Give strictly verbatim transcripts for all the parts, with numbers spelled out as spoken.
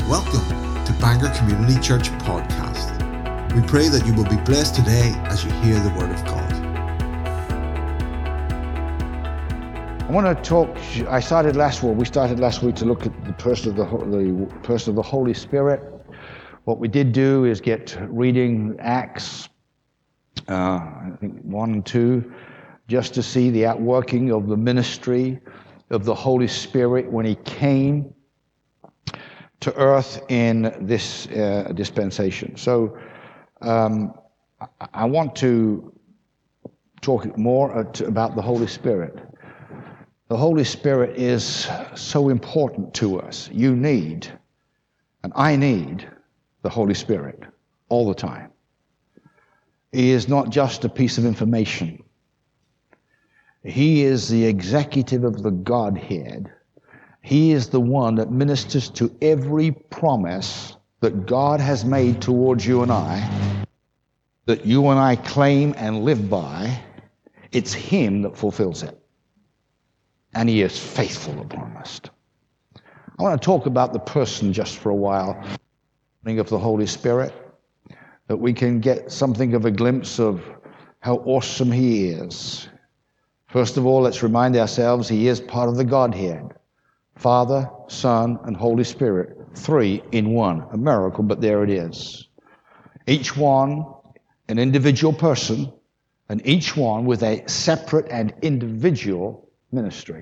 Welcome to Bangor Community Church Podcast. We pray that you will be blessed today as you hear the Word of God. I want to talk, I started last week, we started last week to look at the person of the, the person of the Holy Spirit. What we did do is get reading Acts, uh, I think one and two, just to see the outworking of the ministry of the Holy Spirit when He came to earth in this uh, dispensation. So um, I want to talk more about the Holy Spirit. The Holy Spirit is so important to us. You need, and I need, the Holy Spirit all the time. He is not just a piece of information. He is the executive of the Godhead. He is the one that ministers to every promise that God has made towards you and I, that you and I claim and live by. It's Him that fulfills it. And He is faithful upon us. I want to talk about the person just for a while of the Holy Spirit, that we can get something of a glimpse of how awesome He is. First of all, let's remind ourselves He is part of the Godhead. Father, Son, and Holy Spirit. Three in one. A miracle, but there it is. Each one an individual person, and each one with a separate and individual ministry.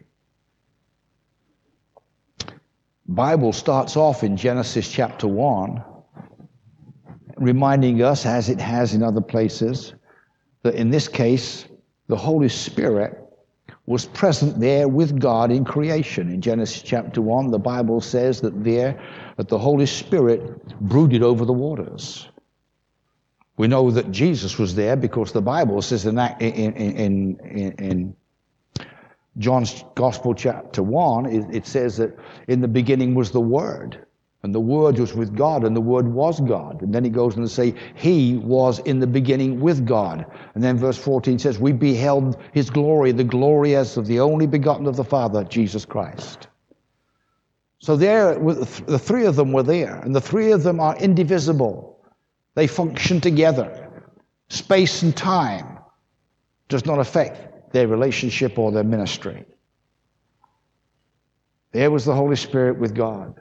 Bible starts off in Genesis chapter one, reminding us, as it has in other places, that in this case, the Holy Spirit was present there with God in creation. In Genesis chapter one, the Bible says that there, that the Holy Spirit brooded over the waters. We know that Jesus was there because the Bible says in, in, in, in, in John's Gospel chapter one, it, it says that in the beginning was the Word. And the Word was with God, and the Word was God. And then he goes on to say, He was in the beginning with God. And then verse fourteen says, we beheld His glory, the glory as of the only begotten of the Father, Jesus Christ. So there, the three of them were there, and the three of them are indivisible. They function together. Space and time does not affect their relationship or their ministry. There was the Holy Spirit with God.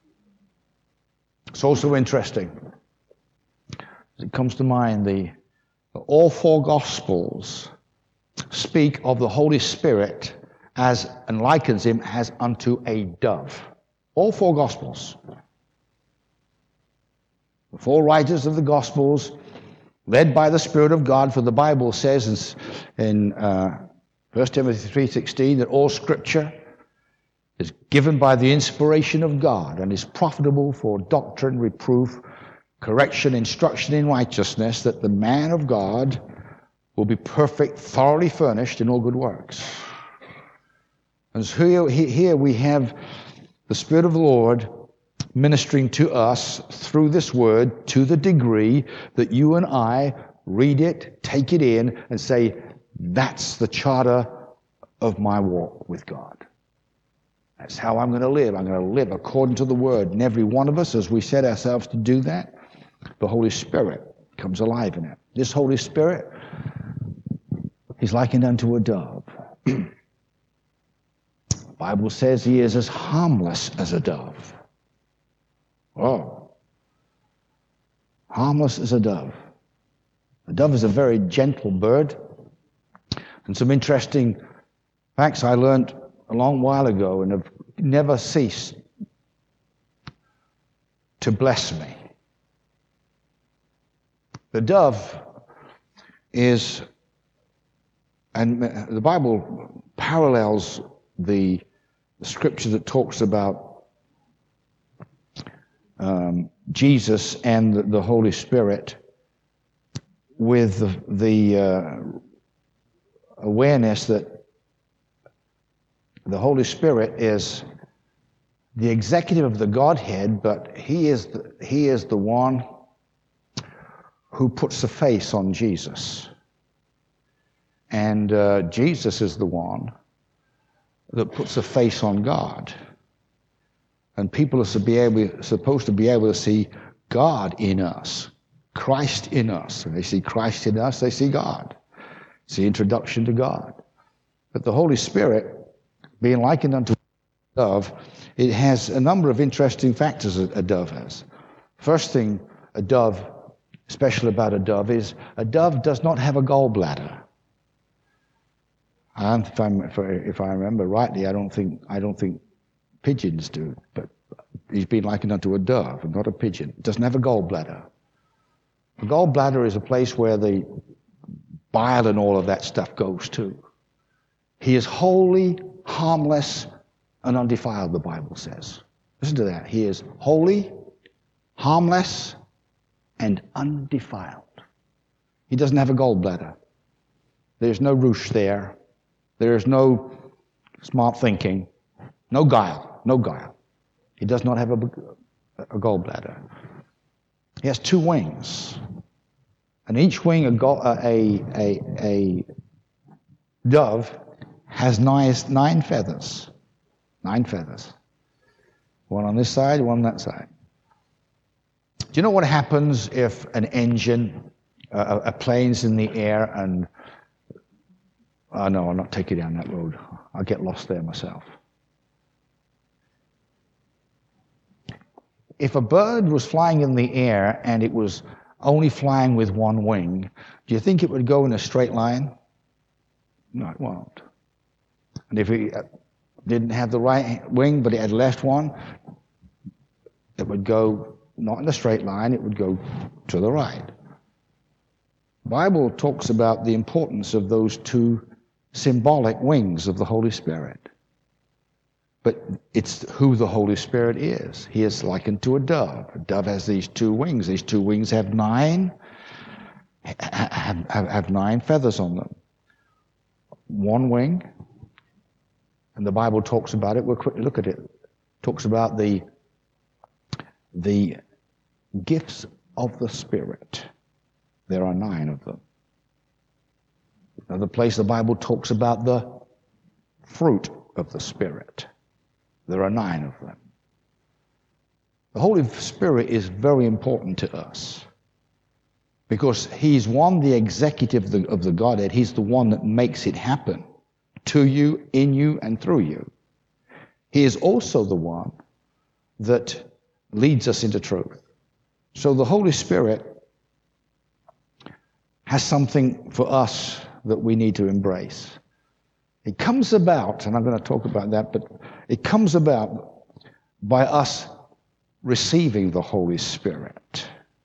It's also interesting, as it comes to mind, the all four Gospels speak of the Holy Spirit as, and likens Him as unto a dove. All four Gospels. The four writers of the Gospels, led by the Spirit of God, for the Bible says in, in uh, First Timothy three sixteen that all Scripture is given by the inspiration of God and is profitable for doctrine, reproof, correction, instruction in righteousness, that the man of God will be perfect, thoroughly furnished in all good works. And so here, here we have the Spirit of the Lord ministering to us through this word to the degree that you and I read it, take it in, and say, that's the charter of my walk with God. That's how I'm going to live. I'm going to live according to the Word. And every one of us, as we set ourselves to do that, the Holy Spirit comes alive in it. This Holy Spirit is likened unto a dove. The Bible says He is as harmless as a dove. Oh. Harmless as a dove. A dove is a very gentle bird. And some interesting facts I learned a long while ago and have never ceased to bless me. The dove is, and the Bible parallels the, the scripture that talks about um, Jesus and the, the Holy Spirit with the, the uh, awareness that the Holy Spirit is the executive of the Godhead, but He is the, He is the one who puts the face on Jesus. And uh, Jesus is the one that puts a face on God. And people are to be able, supposed to be able to see God in us, Christ in us. When they see Christ in us, they see God. It's the introduction to God. But the Holy Spirit, being likened unto a dove, it has a number of interesting factors a dove has. First thing a dove, special about a dove, is a dove does not have a gallbladder. And if, I'm, if I remember rightly, I don't think I don't think pigeons do, but he's been likened unto a dove, and not a pigeon. It doesn't have a gallbladder. A gallbladder is a place where the bile and all of that stuff goes to. He is holy, harmless, and undefiled, the Bible says. Listen to that. He is holy, harmless, and undefiled. He doesn't have a gallbladder. There's no roosh there. There is no smart thinking. No guile. No guile. He does not have a, a gallbladder. He has two wings. And each wing, a, a, a, a dove, has nine, nine feathers. Nine feathers. One on this side, one on that side. Do you know what happens if an engine, uh, a plane's in the air and... Oh, no, I'll not take you down that road. I'll get lost there myself. If a bird was flying in the air and it was only flying with one wing, do you think it would go in a straight line? No, it won't. And if it didn't have the right wing, but it had left one, it would go not in a straight line, it would go to the right. The Bible talks about the importance of those two symbolic wings of the Holy Spirit. But it's who the Holy Spirit is. He is likened to a dove. A dove has these two wings. These two wings have nine, have, have, have nine feathers on them. One wing, and the Bible talks about it. We'll quickly look at it. It talks about the, the gifts of the Spirit. There are nine of them. Another place the Bible talks about the fruit of the Spirit. There are nine of them. The Holy Spirit is very important to us because He's one, the executive of the, of the Godhead. He's the one that makes it happen to you, in you, and through you. He is also the one that leads us into truth. So the Holy Spirit has something for us that we need to embrace. It comes about, and I'm going to talk about that, but it comes about by us receiving the Holy Spirit.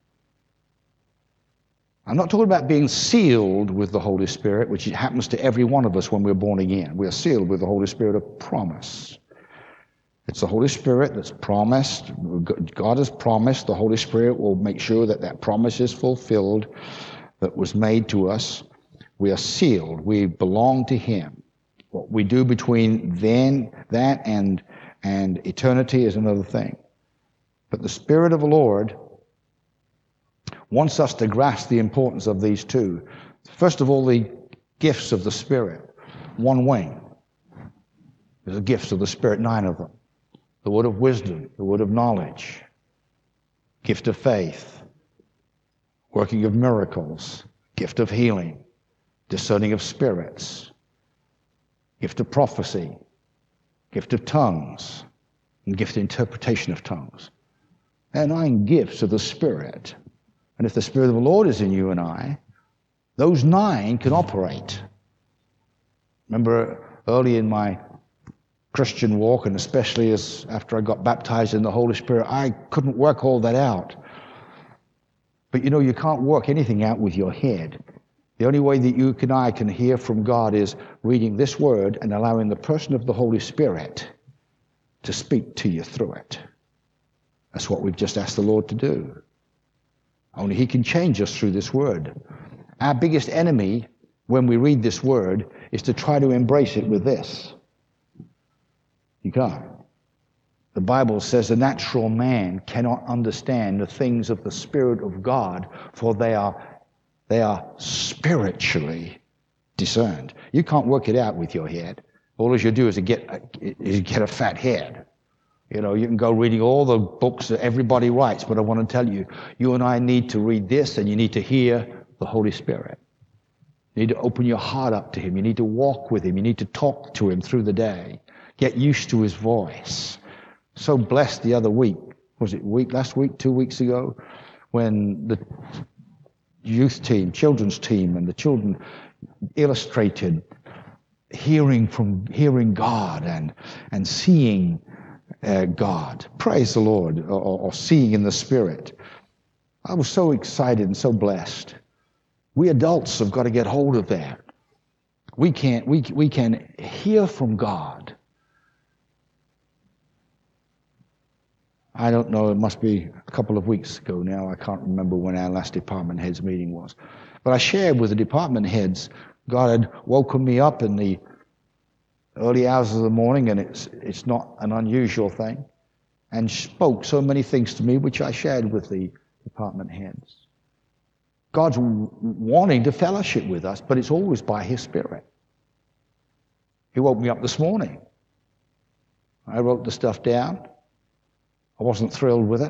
I'm not talking about being sealed with the Holy Spirit, which happens to every one of us when we're born again. We are sealed with the Holy Spirit of promise. It's the Holy Spirit that's promised. God has promised. The Holy Spirit will make sure that that promise is fulfilled that was made to us. We are sealed. We belong to Him. What we do between then, that and, and eternity is another thing. But the Spirit of the Lord wants us to grasp the importance of these two. First of all, the gifts of the Spirit. One wing. There's the gifts of the Spirit, nine of them. The word of wisdom, the word of knowledge, gift of faith, working of miracles, gift of healing, discerning of spirits, gift of prophecy, gift of tongues, and gift of interpretation of tongues. There are nine gifts of the Spirit. And if the Spirit of the Lord is in you and I, those nine can operate. Remember early in my Christian walk, and especially as after I got baptized in the Holy Spirit, I couldn't work all that out. But you know, you can't work anything out with your head. The only way that you and I can hear from God is reading this word and allowing the person of the Holy Spirit to speak to you through it. That's what we've just asked the Lord to do. Only He can change us through this word. Our biggest enemy when we read this word is to try to embrace it with this. You can't. The Bible says the natural man cannot understand the things of the Spirit of God, for they are they are spiritually discerned. You can't work it out with your head. All you do is get a, is get a fat head. You know, you can go reading all the books that everybody writes, but I want to tell you, you and I need to read this, and you need to hear the Holy Spirit. You need to open your heart up to Him. You need to walk with Him. You need to talk to Him through the day. Get used to His voice. So blessed the other week, was it week last week, two weeks ago, when the youth team, children's team, and the children illustrated hearing from hearing God and and seeing uh, God. Praise the Lord, or, or seeing in the Spirit. I was so excited and so blessed. We adults have got to get hold of that. We can't. We we can hear from God. I don't know, it must be a couple of weeks ago now. I can't remember when our last department heads meeting was. But I shared with the department heads, God had woken me up in the early hours of the morning, and it's it's not an unusual thing, and spoke so many things to me, which I shared with the department heads. God's wanting to fellowship with us, but it's always by His Spirit. He woke me up this morning. I wrote the stuff down. I wasn't thrilled with it.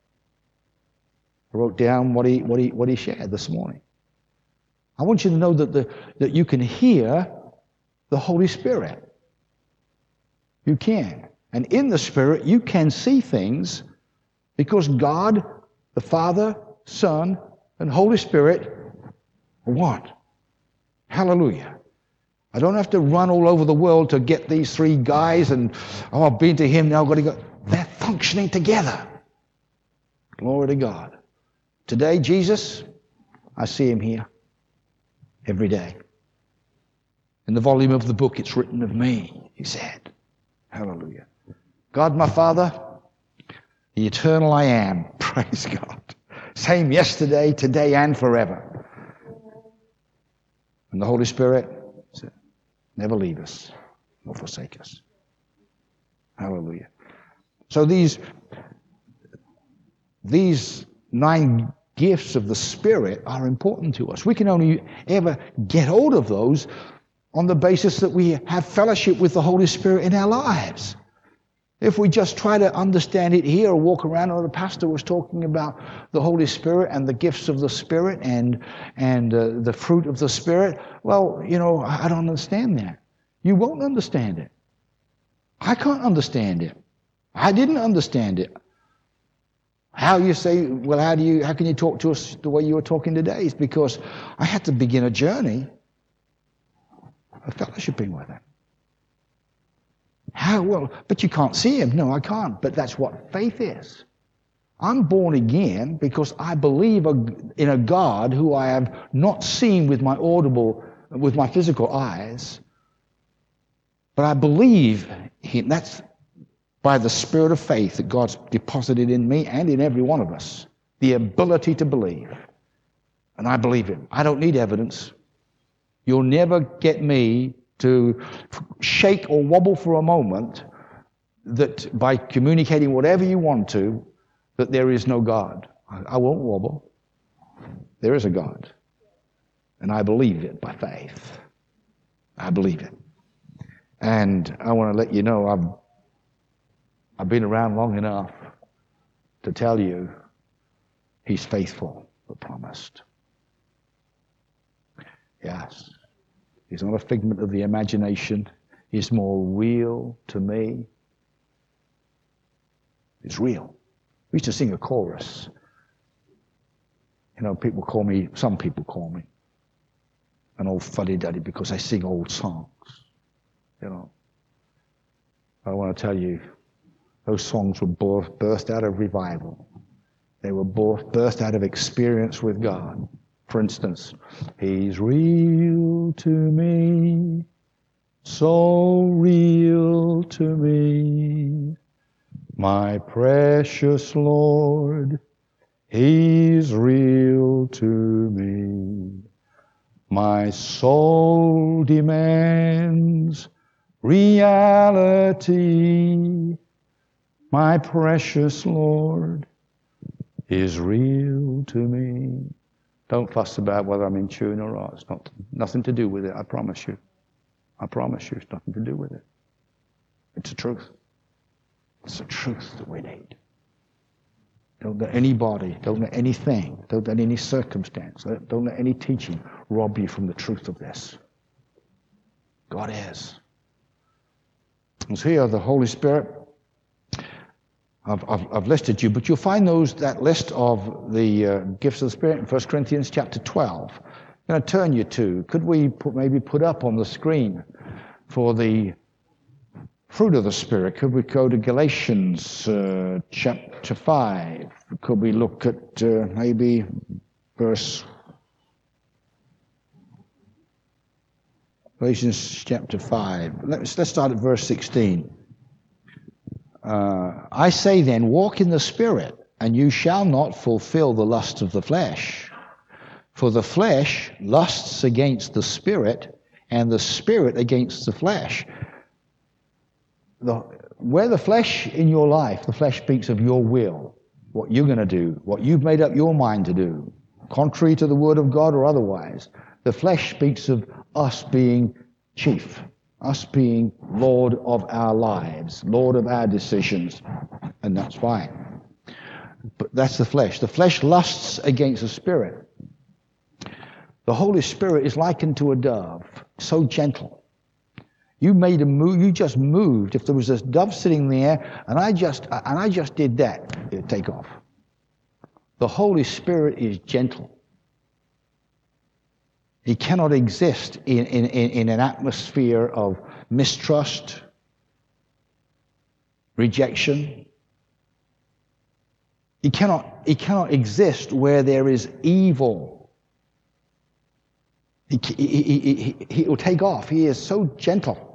I wrote down what he what he what he shared this morning. I want you to know that the that you can hear the Holy Spirit. You can. And in the Spirit you can see things, because God, the Father, Son, and Holy Spirit are one. Hallelujah. I don't have to run all over the world to get these three guys and, oh, I've been to him, now I've got to go. They're functioning together. Glory to God. Today, Jesus, I see Him here every day. In the volume of the book, it's written of me, He said. Hallelujah. God, my Father, the eternal I am. Praise God. Same yesterday, today, and forever. And the Holy Spirit said, never leave us nor forsake us. Hallelujah. So these, these nine gifts of the Spirit are important to us. We can only ever get hold of those on the basis that we have fellowship with the Holy Spirit in our lives. If we just try to understand it here or walk around, or the pastor was talking about the Holy Spirit and the gifts of the Spirit and, and uh, the fruit of the Spirit, well, you know, I don't understand that. You won't understand it. I can't understand it. I didn't understand it. How you say, well, how do you, how can you talk to us the way you were talking today? It's because I had to begin a journey of fellowshipping with Him. How? Well, but you can't see Him. No, I can't. But that's what faith is. I'm born again because I believe in a God who I have not seen with my audible, with my physical eyes, but I believe Him. That's by the Spirit of faith that God's deposited in me and in every one of us, the ability to believe. And I believe Him. I don't need evidence. You'll never get me to shake or wobble for a moment that by communicating whatever you want to, that there is no God. I won't wobble. There is a God. And I believe it by faith. I believe it. And I want to let you know I've I've been around long enough to tell you He's faithful but promised. Yes. He's not a figment of the imagination. He's more real to me. It's real. We used to sing a chorus. You know, people call me, some people call me an old fuddy-duddy because I sing old songs. You know. I want to tell you, those songs were burst out of revival. They were burst out of experience with God. For instance, He's real to me, so real to me, my precious Lord, He's real to me. My soul demands reality. My precious Lord is real to me. Don't fuss about whether I'm in tune or not. It's not nothing to do with it, I promise you. I promise you, it's nothing to do with it. It's the truth. It's the truth that we need. Don't let anybody, don't let anything, don't let any circumstance, don't let any teaching rob you from the truth of this. God is. And so here, the Holy Spirit, I've, I've, I've listed you, but you'll find those that list of the uh, gifts of the Spirit in First Corinthians chapter twelve. I'm going to turn you to, could we put, maybe put up on the screen for the fruit of the Spirit? Could we go to Galatians uh, chapter five? Could we look at uh, maybe verse... Galatians chapter five. Let's, let's start at verse sixteen. Uh, I say then, walk in the Spirit, and you shall not fulfill the lust of the flesh. For the flesh lusts against the Spirit, and the Spirit against the flesh. The, where the flesh in your life, the flesh speaks of your will, what you're going to do, what you've made up your mind to do, contrary to the Word of God or otherwise. The flesh speaks of us being chief, us being Lord of our lives, Lord of our decisions, and that's fine. But that's the flesh. The flesh lusts against the Spirit. The Holy Spirit is likened to a dove, so gentle. You made a move, you just moved. If there was a dove sitting there, and I just and I just did that, it'd take off. The Holy Spirit is gentle. He cannot exist in, in, in an atmosphere of mistrust, rejection. He cannot, he cannot exist where there is evil. He, he, he, he, he will take off. He is so gentle.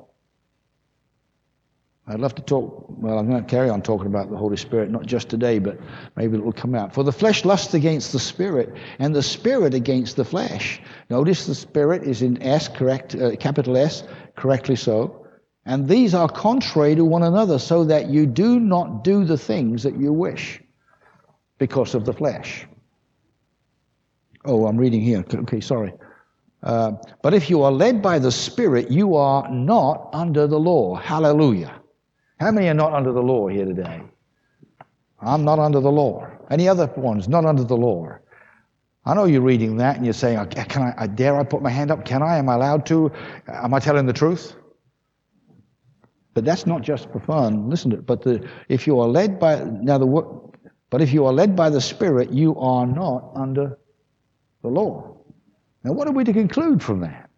I'd love to talk, well, I'm going to carry on talking about the Holy Spirit, not just today, but maybe it will come out. For the flesh lusts against the Spirit, and the Spirit against the flesh. Notice the Spirit is in S, correct, uh, capital S, correctly so. And these are contrary to one another, so that you do not do the things that you wish because of the flesh. Oh, I'm reading here. Okay, sorry. Uh, but if you are led by the Spirit, you are not under the law. Hallelujah. How many are not under the law here today? I'm not under the law. Any other ones not under the law? I know you're reading that and you're saying, "Can I? Dare I put my hand up? Can I? Am I allowed to? Am I telling the truth?" But that's not just for fun. Listen to it. But the, if you are led by now the but if you are led by the Spirit, you are not under the law. Now, what are we to conclude from that?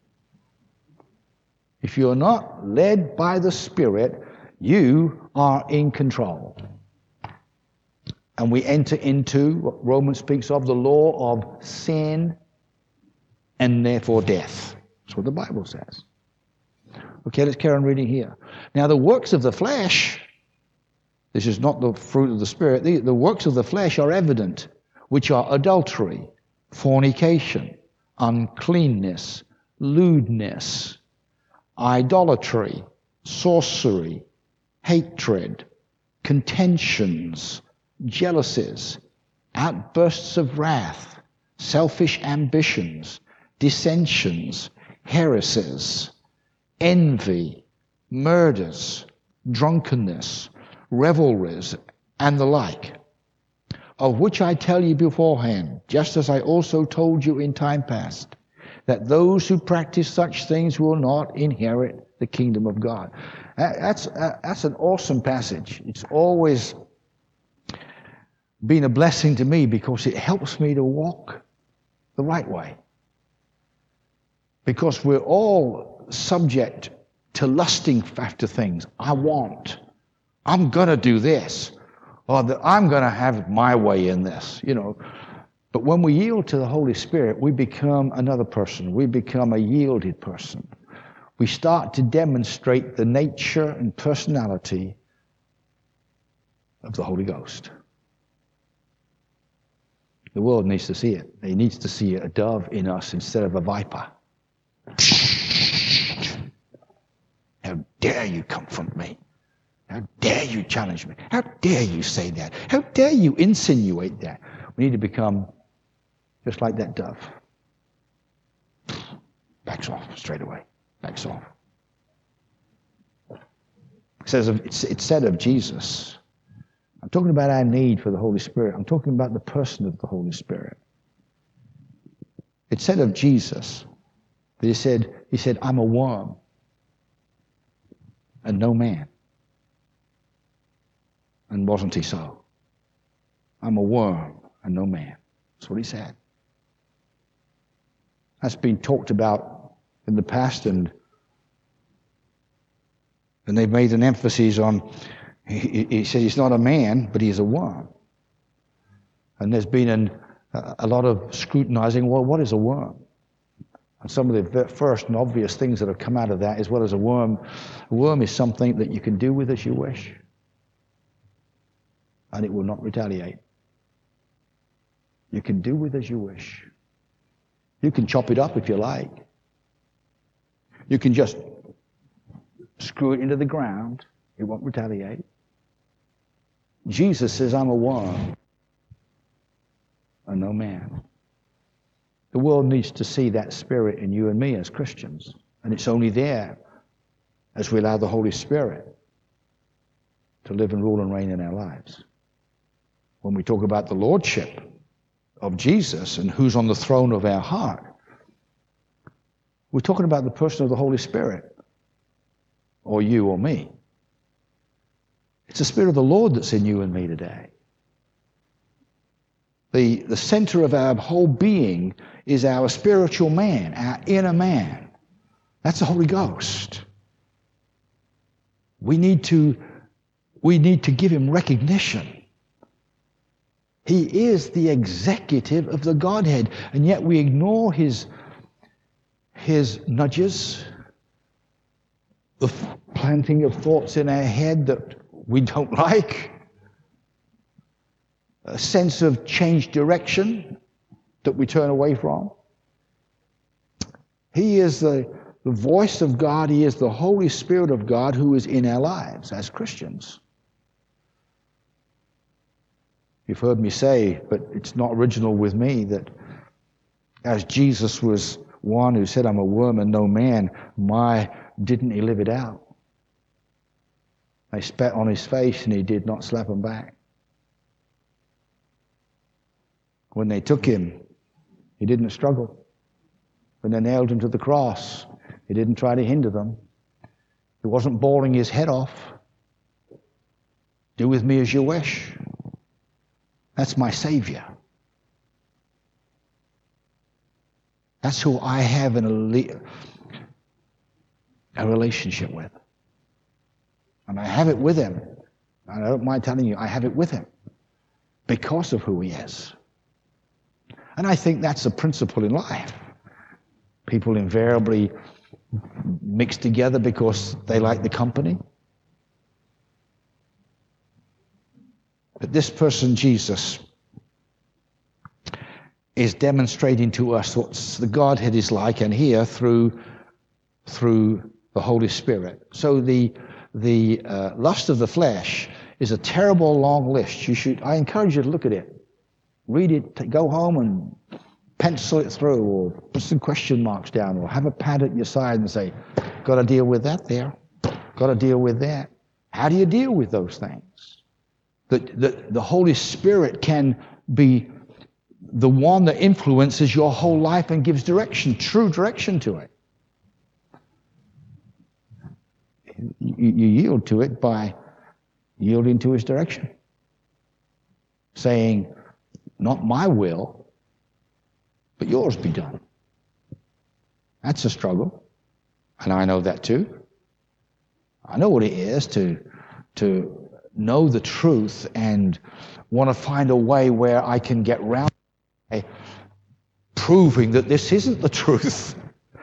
If you are not led by the Spirit, you are in control. And we enter into what Romans speaks of, the law of sin and therefore death. That's what the Bible says. Okay, let's carry on reading here. Now, the works of the flesh, this is not the fruit of the Spirit, the, the works of the flesh are evident, which are adultery, fornication, uncleanness, lewdness, idolatry, sorcery, hatred, contentions, jealousies, outbursts of wrath, selfish ambitions, dissensions, heresies, envy, murders, drunkenness, revelries, and the like, of which I tell you beforehand, just as I also told you in time past, that those who practice such things will not inherit the kingdom of God. That's, that's an awesome passage. It's always been a blessing to me because it helps me to walk the right way. Because we're all subject to lusting after things. I want. I'm going to do this. Or that I'm going to have my way in this, you know. But when we yield to the Holy Spirit, we become another person. We become a yielded person. We start to demonstrate the nature and personality of the Holy Ghost. The world needs to see it. It needs to see a dove in us instead of a viper. How dare you confront me? How dare you challenge me? How dare you say that? How dare you insinuate that? We need to become just like that dove. Backs off straight away. Backs off. It says of, it's, it's said of Jesus I'm talking about our need for the Holy Spirit. I'm talking about the person of the Holy Spirit. It said of Jesus that he said, he said, I'm a worm and no man. And wasn't he so? I'm a worm and no man. That's what he said. That's been talked about in the past, and and they've made an emphasis on, he, he said he's not a man, but he's a worm. And there's been an, a lot of scrutinizing, well, what is a worm? And some of the first and obvious things that have come out of that is, what is a worm? A worm is something that you can do with as you wish, and it will not retaliate. You can do with as you wish. You can chop it up if you like. You can just screw it into the ground. It won't retaliate. Jesus says, I'm a worm and no man. The world needs to see that spirit in you and me as Christians. And it's only there as we allow the Holy Spirit to live and rule and reign in our lives. When we talk about the lordship of Jesus and who's on the throne of our heart, we're talking about the person of the Holy Spirit, or you or me. It's the Spirit of the Lord that's in you and me today. The, the center of our whole being is our spiritual man, our inner man. That's the Holy Ghost. We need to, we need to give him recognition. He is the executive of the Godhead, and yet we ignore his, his nudges, the planting of thoughts in our head that we don't like, a sense of changed direction that we turn away from. He is the, the voice of God. He is the Holy Spirit of God who is in our lives as Christians. You've heard me say, but it's not original with me, that as Jesus was one who said, I'm a worm and no man, my, didn't he live it out? They spat on his face and he did not slap them back. When they took him, he didn't struggle. When they nailed him to the cross, he didn't try to hinder them. He wasn't bawling his head off. Do with me as you wish. That's my Savior. That's who I have an, a relationship with. And I have it with him. I don't mind telling you, I have it with him because of who he is. And I think that's a principle in life. People invariably mix together because they like the company. But this person, Jesus, is demonstrating to us what the Godhead is like, and here through through the Holy Spirit. So the the uh, lust of the flesh is a terrible long list. You should. I encourage you to look at it, read it, go home and pencil it through, or put some question marks down, or have a pad at your side and say, "Got to deal with that there. Got to deal with that." How do you deal with those things? That the, the Holy Spirit can be the one that influences your whole life and gives direction, true direction to it. You, you yield to it by yielding to his direction. Saying, not my will, but yours be done. That's a struggle. And I know that too. I know what it is to, to know the truth and want to find a way where I can get round by proving that this isn't the truth.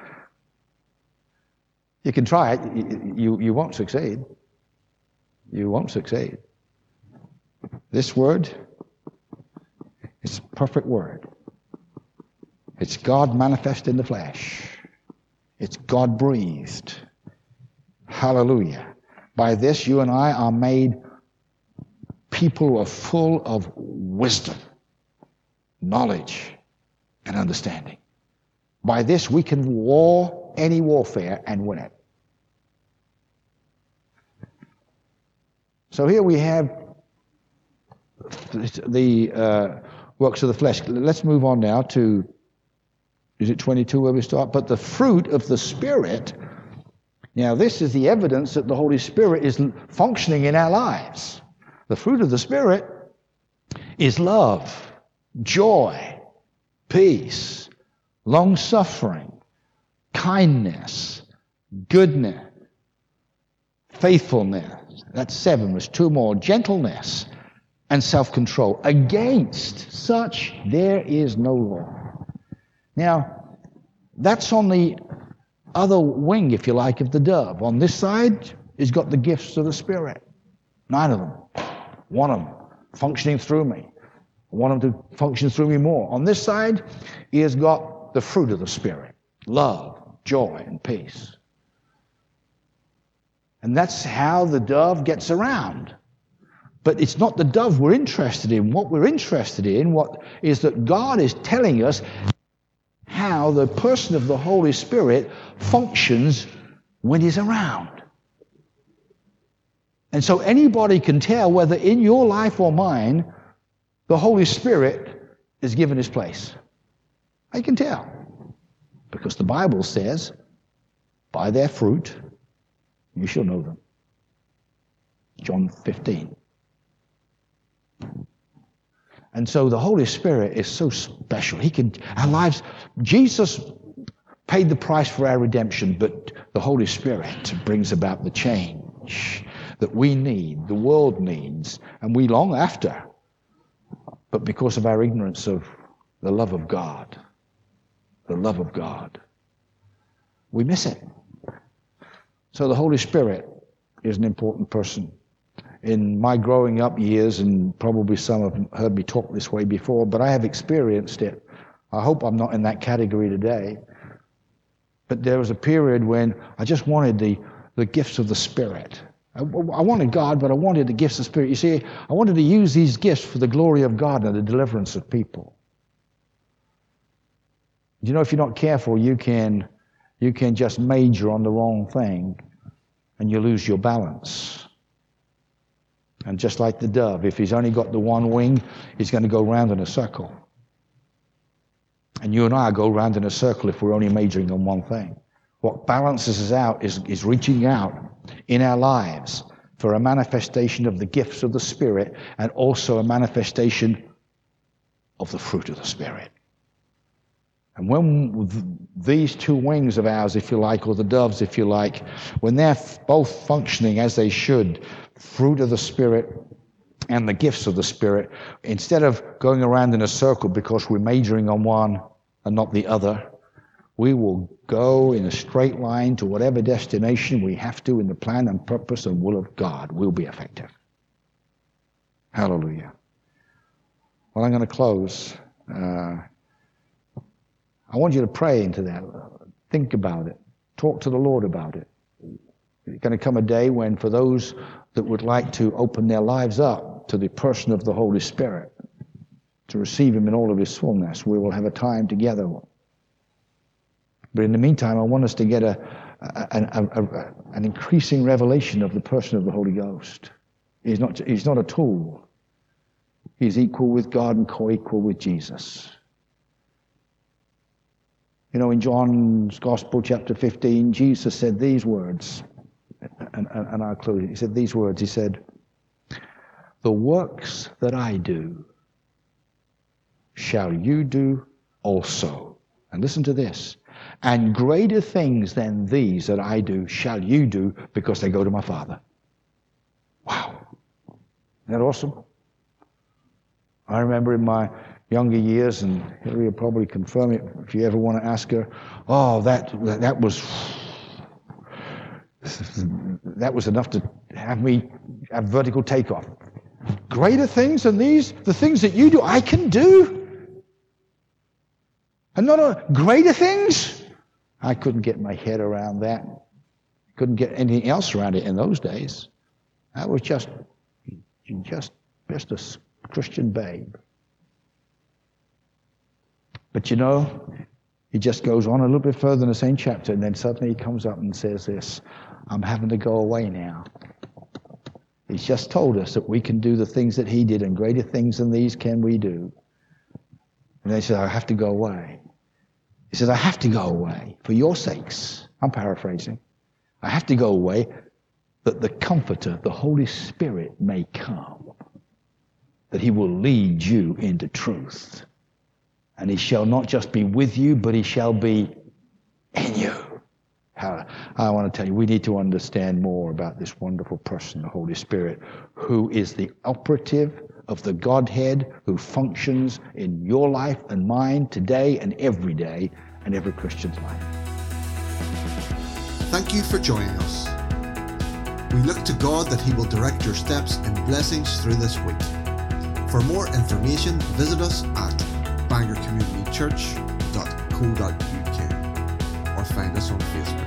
You can try it. You, you, you won't succeed. You won't succeed. This word is a perfect word. It's God manifest in the flesh. It's God breathed. Hallelujah. By this you and I are made people who are full of wisdom, knowledge, and understanding. By this we can war any warfare and win it. So here we have the uh, works of the flesh. Let's move on now to, is it twenty-two where we start? But the fruit of the Spirit. Now, this is the evidence that the Holy Spirit is functioning in our lives. The fruit of the Spirit is love, joy, peace, long-suffering, kindness, goodness, faithfulness. That's seven. There's two more. Gentleness and self-control. Against such there is no law. Now, that's on the other wing, if you like, of the dove. On this side, he's got the gifts of the Spirit. Nine of them. One of them functioning through me. I want him to function through me more. On this side, he has got the fruit of the Spirit. Love, joy, and peace. And that's how the dove gets around. But it's not the dove we're interested in. What we're interested in what is that God is telling us how the person of the Holy Spirit functions when he's around. And so anybody can tell whether in your life or mine, the Holy Spirit is given his place. I can tell. Because the Bible says, by their fruit, you shall know them. John fifteen. And so the Holy Spirit is so special. He can, our lives, Jesus paid the price for our redemption, but the Holy Spirit brings about the change that we need, the world needs, and we long after. But because of our ignorance of the love of God, the love of God, we miss it. So the Holy Spirit is an important person. In my growing up years, and probably some have heard me talk this way before, but I have experienced it. I hope I'm not in that category today. But there was a period when I just wanted the, the gifts of the Spirit. I, I wanted God, but I wanted the gifts of the Spirit. You see, I wanted to use these gifts for the glory of God and the deliverance of people. You know, if you're not careful, you can, you can just major on the wrong thing and you lose your balance. And just like the dove, if he's only got the one wing, he's going to go round in a circle. And you and I go round in a circle if we're only majoring on one thing. What balances us out is, is reaching out in our lives for a manifestation of the gifts of the Spirit and also a manifestation of the fruit of the Spirit. And when these two wings of ours, if you like, or the doves, if you like, when they're both functioning as they should, fruit of the Spirit and the gifts of the Spirit, instead of going around in a circle because we're majoring on one and not the other, we will go in a straight line to whatever destination we have to in the plan and purpose and will of God. We'll be effective. Hallelujah. Well, I'm going to close. Uh, I want you to pray into that. Think about it. Talk to the Lord about it. It's going to come a day when for those that would like to open their lives up to the person of the Holy Spirit, to receive him in all of his fullness, we will have a time together. But in the meantime, I want us to get a, a, a, a, an increasing revelation of the person of the Holy Ghost. He's not, he's not a tool. He's equal with God and co-equal with Jesus. You know, in John's Gospel, chapter fifteen, Jesus said these words, and, and, and I'll close. He said these words. He said, "The works that I do shall you do also." And listen to this. "And greater things than these that I do shall you do, because they go to my Father." Wow. Isn't that awesome? I remember in my younger years, and Hillary will probably confirm it if you ever want to ask her, oh, that that was that was enough to have me have vertical takeoff. Greater things than these, the things that you do, I can do. And not a greater things. I couldn't get my head around that. Couldn't get anything else around it in those days. I was just, just, just a Christian babe. But you know, he just goes on a little bit further in the same chapter, and then suddenly he comes up and says this, "I'm having to go away now. He's just told us that we can do the things that he did, and greater things than these can we do. And they said, I have to go away. He says, I have to go away for your sakes. I'm paraphrasing. I have to go away that the Comforter, the Holy Spirit, may come, that he will lead you into truth. And he shall not just be with you, but he shall be in you. How, I want to tell you, we need to understand more about this wonderful person, the Holy Spirit, who is the operative of the Godhead, who functions in your life and mine today and every day and every Christian's life. Thank you for joining us. We look to God that he will direct your steps in blessings through this week. For more information, visit us at bangor community church dot co dot uk or find us on Facebook.